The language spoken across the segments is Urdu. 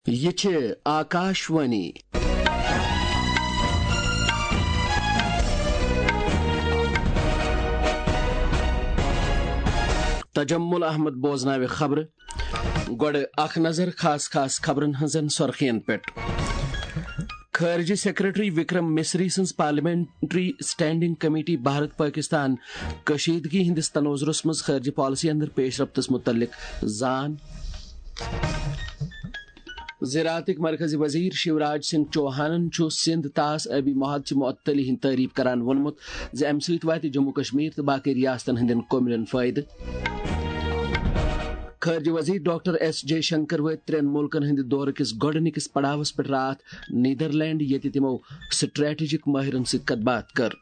یہ چھے آکاشوانی تجمل احمد بوزناوِ خبر گوڑ اخ نظر خاص خبرن ہنزن سرخین پٹ خارجی سیکرٹری وکرم مسری سنز parliamentary standing committee Bharat Pakistan کشیدگی ہندس تنوزرس مز خارجی پالیسی اندر پیش رفتس متعلق زان زراعتک مرکزی وزیر شیوراج سنگھ چوہانن سندھ طاس آبی محاد چہ معطلی ہند تعریف کران ونمت ز امہ سۭتۍ واتہِ جموں کشمیر تو باقی ریاستن ہندین کوملن فائدہ. خارجہ وزیر ڈاکٹر ایس جے شنکر وٲتۍ ترٛٮ۪ن ملکن ہند دورٕ کس گۄڈنِکس پڑاوس پٮ۪ٹھ راتھ نیدرلینڈ ییٚتہِ تِمو سٹریٹجک ماہرن سۭتۍ کتھ باتھ کٔر.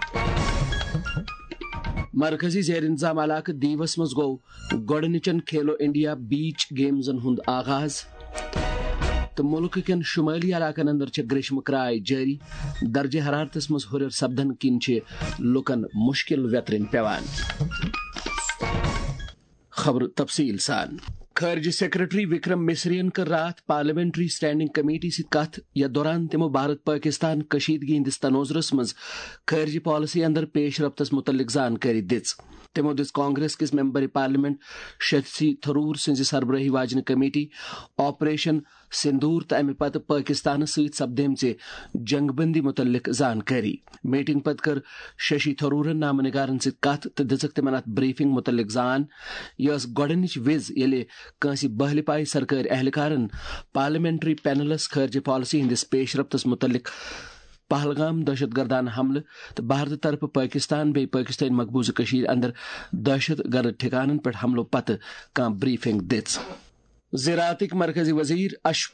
مرکزی زیر انتظام علاقہ دیوس مز گو گۄڈنِچن کھیلو انڈیا بیچ گیمزن ہند آغاز تو ملک کن شمالی علاقن اندر گریشم کرائے جاری. درجہ حرارتس مز ہرر سپدن کن لکن مشکل ویترن پیوان. خبر تفصیل سان. خارجہ سیکرٹری وکرم مسرین کر رات پارلیمنٹری سٹینڈنگ کمیٹی ست کت یتھ دوران تمو بھارت پاکستان کشیدگی ہندس تنوزرس مز خارجی پالیسی اندر پیش رفتس متعلق زانکاری دِژ. تمو دِژ کانگریس کس ممبر پارلیمنٹ ششی تھرور سنز سربراہی واجنہ کمیٹی آپریشن سندور تو امہ پتہ پاکستان ست سپدیمژ جنگ بندی متعلق زانکاری. میٹنگ پتہ کر ششی تھرورن نامہ نگارن ست کت تو دژک تمن ات بریفنگ متعلق زان. یہ گۄڈنِچ وز ییٚلہِ کٲنٛسہِ بہلہِ پایہِ سرکٲرۍ اہلکارن پارلیمنٹری پینلس خارجہ پالیسی ہندس پیش رفتس متعلق پہلگام دہشت گردانہ حملہ تو بھارت طرف پاکستان بی پاکستان مقبوضہ کشیر اندر دہشت گرد ٹھکانن پہ حملوں پتہ کانٛہہ بریفنگ دِژ. زراعتک مرکزی وزیر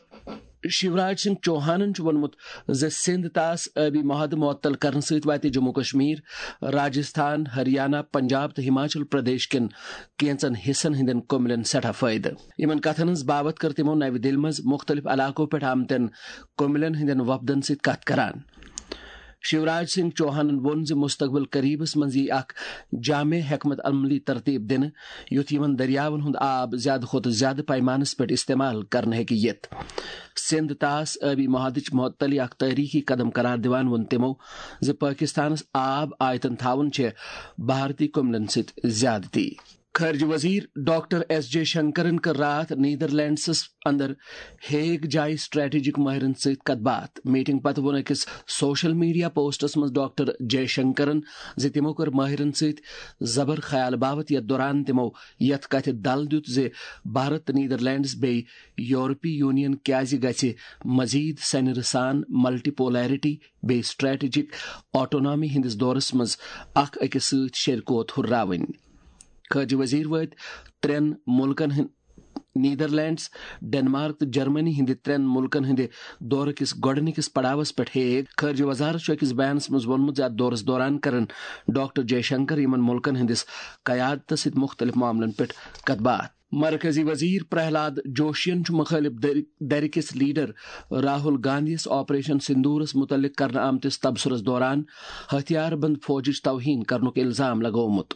شیوراج سنگھ چوہانن وونمت ز سندھ طاس آبی محادہ معطل کرنے ست واتہِ جموں کشمیر راجستھان ہریانہ پنجاب تو ہماچل پردیش کن کینچن حصن ہندین کوملن سٹھا فائدہ. یمن کتھن ہز بابت کر تمو نو دلہ مز مختلف علاقوں پہ آمتن کوملن ہندین وفدن ست کتھ کران. شیوراج سنگھ چوہانن وون ز مستقبل قریبس مز یی اخ جامع حکمت عملی ترتیب دن یُتھ یمن دریاون ہند آب زیادہ کھوتہ زیادہ پیمانس پہ استعمال کرنے ہیکہ یتھ. سندھ طاس آبی محادچ معطلی اخ تاریخی قدم قرار دِوان وون تمو ز پاکستانس آب آیتن تھاون چھ بھارتی کوملن ست زیادتی. خارجہ وزیر ڈاکٹر ایس جے شنکرن کر رات نیدرلینڈسس اندر ہیگ جائے سٹریٹجک ماہرن ست کتھ باتھ. میٹنگ پتہ وون أکس سوشل میڈیا پوسٹس مز ڈاکٹر جے شنکرن ز تمو کر ماہرن ست زبر خیال باوت یتھ دوران تمو یتھ کتھ دل دیت ز بھارت نیدرلینڈس بی یورپی یونین کیازِ گژھِ مزید سنر سان ملٹی پولیرٹی بی سٹریٹجک آٹونامی ہندس دورس مز اخ أکس ست شرکوت ہراون. خارجہ وزیر وٲتۍ ترٛٮ۪ن ملکن نیدرلینڈس ڈنمارک تو جرمنی ہند ترٛٮ۪ن ملکن ہند دورٕ کس گۄڈنِکس پڑاوس پٮ۪ٹھ ہیگ. خارجہ وزارت أکس بیانس مز وونمت ز اتھ دورس دوران کرن ڈاکٹر جے شنکر یمن ملکن ہندس قیادتس ست مختلف معاملن پٮ۪ٹھ کتھ باتھ. مرکزی وزیر پرہلاد جوشین مخالف دھرِ کس لیڈر راہل گاندھیس آپریشن سندورس متعلق کرنے آمتس تبصرس دوران ہتھیار بند فوجچ توہین کرنک الزام لگومت.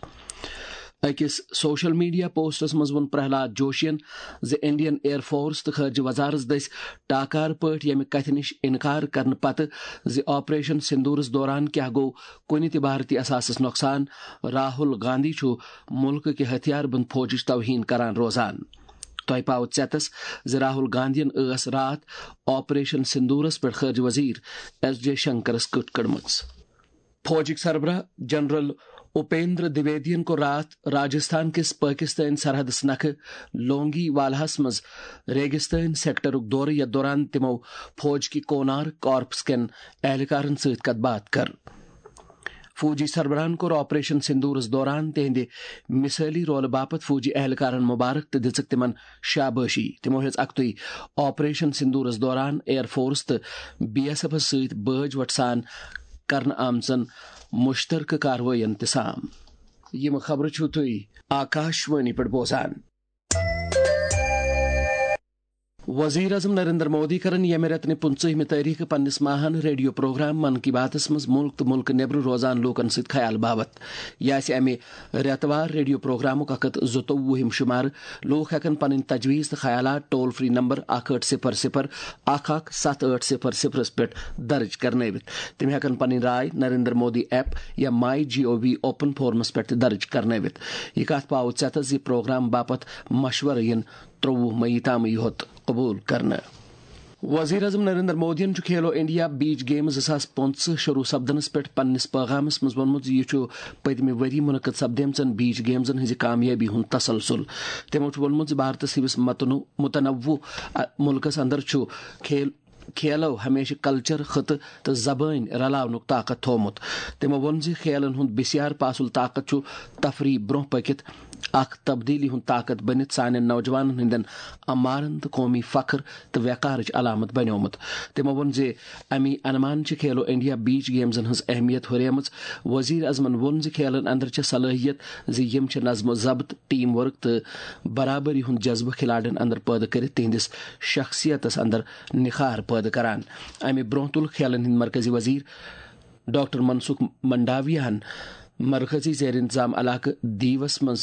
أکس سوشل میڈیا پوسٹس مز وون پرہلاد جوشین ز انڈین ایئر فورس تو خارجہ وزارت دٔسۍ ٹاکار پٲٹھۍ ییٚمہِ کتھِ نش انکار کرنہٕ پتہٕ ز آپریشن سندورس دوران کیاہ گو کُنہِ تہِ بھارتی اثاثس نقصان راہل گاندھی چھُ ملکہ کہ ہتھیار بند فوجچ توہین کران روزان. تۄہہِ پاوٕ ژٮ۪تس ز راہل گاندھین ٲس راتھ آپریشن سندورس پٮ۪ٹھ خارجہ وزیر ایس جے شنکرس کٔٹ کٔڑمٕژ. فوجک سربراہ جنرل اپیندر دویدین کو رات راجستھان کس پاکستان سرحدس نکھٕ لونگی والاہس مز ریگستان سیکٹرک دورٕ یتھ دوران تمو فوج کی کونار کارپس کین اہلکارن ست کتھ باتھ کر. فوجی سربراہن کور آپریشن سندورس دوران تہندِ مثالی رولہٕ باپت فوجی اہلکارن مبارک تہٕ دِژٕکھ تمن شابٲشی. تمو ہیژ اکتُے آپریشن سندورس دوران ایئر فورس تو بی ایس ایفس ست بٲج وٹھ سان کرنہٕ آمژن مشترکہ کاروٲیین تہِ سام. یم خبر چھو تُہۍ آکاشوانی پٮ۪ٹھ بوزان. وزیر اعظم نریندر مودی کرن یمہ رتنہ 15 تاریخ پنس ماہان ریڈیو پروگرام من کی باتس مز ملک تو ملک نیبر روزان لوکن ست خیال بابت یہ امہ ریتوار ریڈیو پروگرامک 124 شمار لوک ہیکن پن تجویز تو خیالات ٹول فری نمبر 1800 پہ درج کرنوت تم ہیکن پن رائے نریندر مودی ایپ یا MyGov اوپن فورمس پہ درج کرنوت یہ کت پاؤ ژتس یہ پروگرام باپت مشورہ ین 23 مئی تام یوت قبول کرنا. وزیر اعظم نریندر مودی کھیلو انڈیا بیچ گیمز 2025 شروع سپدنس پہ پنس پیغامس مز وونمت یہ پتمہ وری منعقد سپدیمژن بیچ گیمزن ہز کامیابی ہند تسلسل. تمو وونمت بھارتس ہبس متنوع ملکس اندر کھیلو ہمیشہ کلچر خطہ تو زبان رلاونک طاقت تھومت. تمو وون کھیلن ہند بسیار پاسل طاقت تفریح برہ پکت اخ تبدیلی ہند طاقت بنت سان نوجوان ہندن امارن تو قومی فخر تو وقارچ علامت بنیومت. تمو وون امی انمان کھیلو انڈیا بیچ گیمزن ہز اہمیت ہریمت. وزیر اعظمن وون کھیلن اندر صلاحیت یم نظم و ضبط ٹیم ورک تو برابری ہند جذبہ کھلاڑین اندر پیدا کرت تہندس شخصیتس اندر نکھار پیدا کران. امہ برہ تل کھیلن ہند مرکزی وزیر ڈاکٹر منسکھ منڈاویہ مرکزی زیر انتظام علاقہ دیوس مز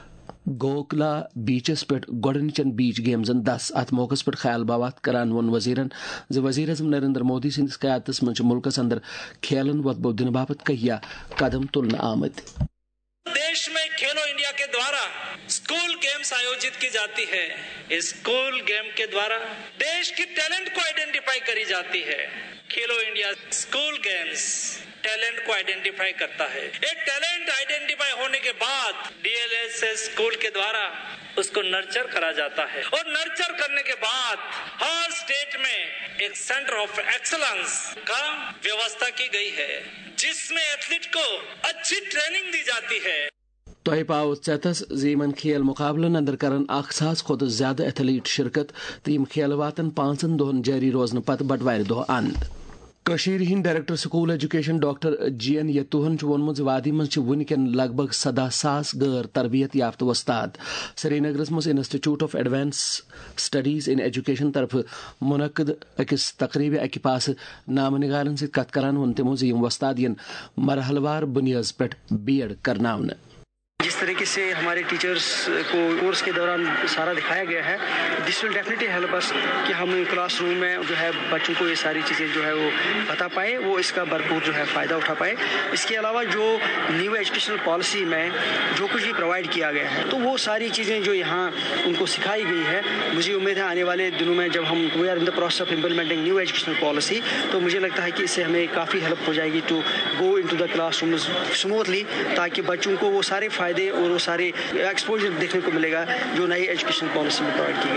گوکلا بیچس پہ گۄڈنچن بیچ گیمزن 10 ات موقع پہ خیال باوات کران وون وزیرن وزیر اعظم نریندر مودی سندس قیادتس مز ملکس اندر کھیلن وتبو دن باپت کہیا قدم تلنے آمت. دیش میں کھیلو انڈیا کے دوارا اسکول گیمز آیوجت کی جاتی ہے. اسکول گیم کے دوارا دیش کی ٹیلنٹ کو آئیڈینٹیفائی کری جاتی ہے. Khelo India school games talent کو آئیڈینٹیفائی کرتا ہے. ایک ٹیلنٹ آئیڈینٹیفائی ہونے کے بعد DLS اسکول کے دوارا اس کو نرچر کرا جاتا ہے اور نرچر کرنے کے بعد ہر اسٹیٹ میں ایک سینٹر آف ایکسلنس کا ویوستھا کی گئی ہے جس میں ایتھلیٹ کو اچھی ٹریننگ دی جاتی ہے. تہ پاؤ ژتس زمن کھیل مقابلن اندر کرن 1,000 کھت زیادہ ایتھلیٹ شرکت تو یم کھیل واتن 5 دہن جاری روزن پتہ بٹوار دہ اند. کشیر ہند director school education doctor GN یتوہن وونمت وادی مز ونکن لگ بھگ 17,000 غیر تربیت یافتہ وستاد. سری نگرس مز institute of advance studies in education طرف منعقد اکس تقریب اکہ پاس نامہ نگارن ست کت کران وون تمو یم وستاد ین مرحلہ وار بنیاد پہ B.Ed کرناونہ. جس طریقے سے ہمارے ٹیچرز کو کورس کے دوران سارا دکھایا گیا ہے دس ول ڈیفینیٹلی ہیلپ اس کہ ہم کلاس روم میں جو ہے بچوں کو یہ ساری چیزیں جو ہے وہ بتا پائے وہ اس کا بھرپور جو ہے فائدہ اٹھا پائے. اس کے علاوہ جو نیو ایجوکیشنل پالیسی میں جو کچھ بھی پرووائڈ کیا گیا ہے تو وہ ساری چیزیں جو یہاں ان کو سکھائی گئی ہے مجھے امید ہے آنے والے دنوں میں جب ہم we are in the process of implementing new educational policy تو مجھے لگتا ہے کہ اس سے ہمیں کافی ہیلپ ہو جائے گی to go in to the classrooms smoothly تاکہ بچوں کو وہ سارے فائدے اور وہ سارے ایکسپوجر دیکھنے کو ملے گا جو نئی ایجوکیشن پالیسی میں پرووائڈ کی گئی.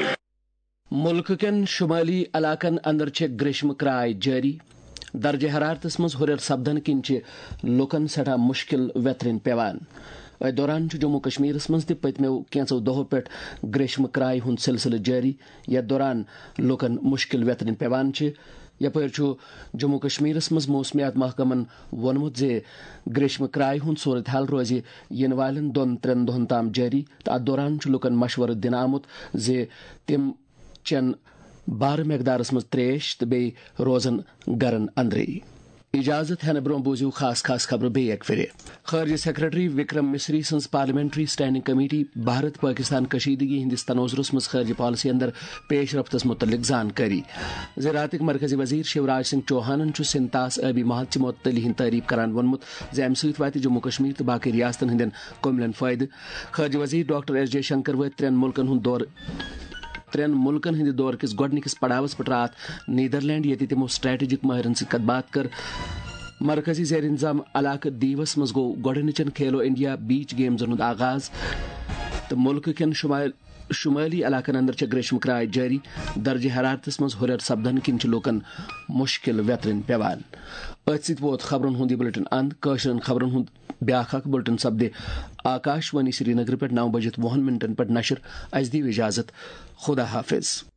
ملک کن شمالی علاقن اندر گریشم کرائے جاری. درجہ حرارتس مز ہریر سپدن کن لکن سٹھا مشکل ویترن پیوان. دوران جموں کشمیرس مز پتمو کینچو دہو پہ گریشم کرائے ہند سلسلہ جاری یتھ دوران لکن مشکل ویترن پیوان. یپر جموں کشمیرس مز موسمیات محکمن وونمت گریشم کرائے ہند صورت حال روز ین والن 2-3 دہن تام جاری تو ات دوران لکن مشورہ دن آمت تم چین بار مقدارس مز تریش تو بی روزن گرن اندری. اجازت ہینہ برو بوزیو خاص خبر بی ایک پھر. خارجہ سیکرٹری وکرم مسری سنز parliamentary standing committee Bharat Pakistan کشیدگی ہندس تناظرس مز خارجہ پالیسی اندر پیش رفتس متعلق زانکاری. زراعتک مرکزی وزیر شیوراج سنگھ چوہانن سنتاس آبی محل چہ معطلی ہند تعریف کران وونمت ام ست وات جموں کشمیر تو باقی ریاستن ہندین کملن فائدہ. خارجہ وزیر ڈاکٹر S Jaishankar وات 3 ملکن ہند دور کس گۄڈنکس پڑاوس پہ رات نیدرلینڈ یتی تمو اسٹریٹجک ماہرن ست کت بات کر. مرکزی زیر انتظام علاقہ دیوس مز گو گۄڈنچن کھیلو انڈیا بیچ گیمزن ہند آغاز تو ملک کن شمالی علاقن اندر گریشم کرائے جاری. درجہ حرارتس مز ہریر سپدن کن لوکن مشکل ویترن پیوان. ات ست ووت خبرن ہند بلٹن اند کاشرن خبرن ہند بیاکھ بلٹن سپدے آکاش وانی سری نگر پہ 9:20 پہ نشر. اس دیو اجازت. خدا حافظ.